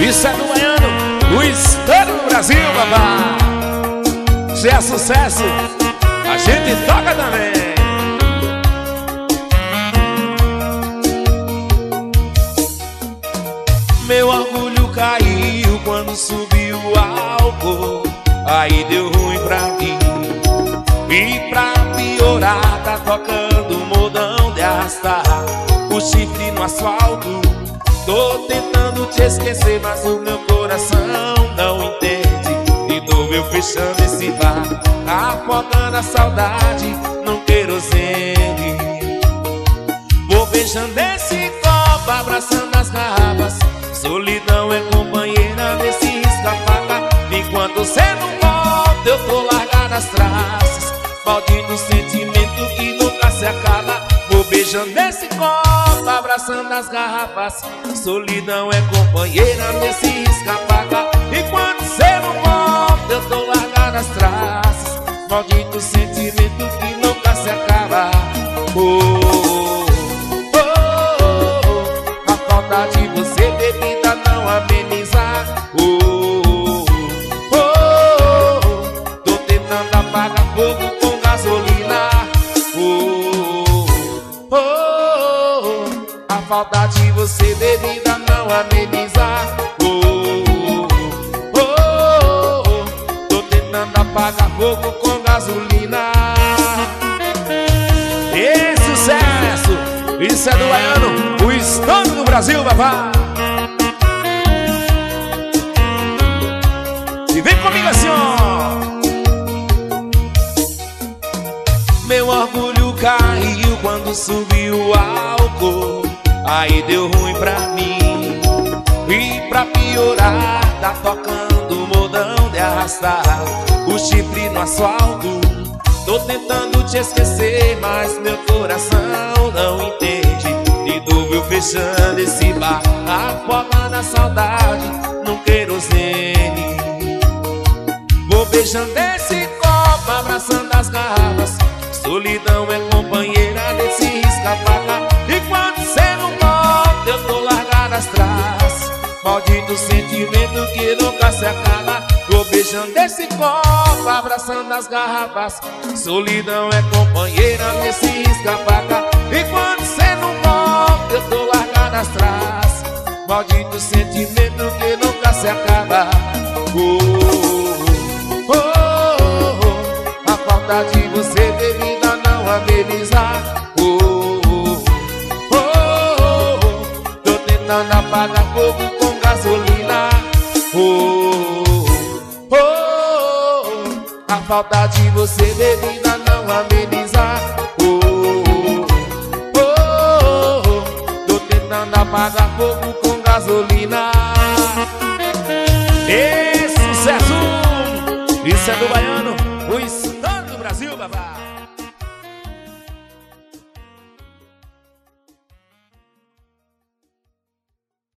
Isso é do Baiano, o estouro do Brasil, babá. Se é sucesso, a gente toca também. Meu orgulho caiu quando subiu o álcool, aí deu ruim pra mim. E pra piorar, tá tocando modão de arrastar o chifre no asfalto. Tô tentando te esquecer, mas o meu coração não entende. De novo eu fechando esse bar, afogando a saudade num querosene. Vou beijando esse copo, abraçando as garrafas. Solidão é companheira desse risca-faca. Enquanto cê não volta, eu tô largado as traças. Maldito sentimento que nunca se acaba. Vou beijando esse copo, abraçando as garrafas. Solidão é companheira desse risca-faca. Enquanto cê não volta, eu tô largado as traças. Maldito sentimento que nunca se acaba. A falta de você, bebida, não amenizar. Tô tentando apagar fogo com gasolina. A falta de você, bebida, não amenizar. Tô tentando apagar fogo com gasolina. E sucesso! Isso é do Baiano, o estouro do Brasil, babá. E vem comigo assim, ó. Meu orgulho caiu quando subiu o álcool, aí deu ruim pra mim. E pra piorar, tá tocando modão de arrastar o chifre no asfalto. Tô tentando te esquecer, mas meu coração não entende. De novo eu fechando esse bar, afogando a saudade num querosene. Vou beijando esse copo, abraçando as garrafas. Solidão é companheira desse risca-faca. Enquanto cê não volta, eu tô largado as traças. Maldito sentimento que nunca se acaba. Vou beijando esse copo, abraçando as garrafas. Solidão é companheira desse risca-faca. Enquanto cê não volta, eu tô largado as traças. Maldito sentimento que nunca se acaba. A falta de você, bebida, não amenizar. Tô tentando apagar fogo com gasolina. A falta de você, bebida, não amenizar. Tô tentando apagar fogo com gasolina. E sucesso! Isso é do Baiano, o estouro do Brasil, babá.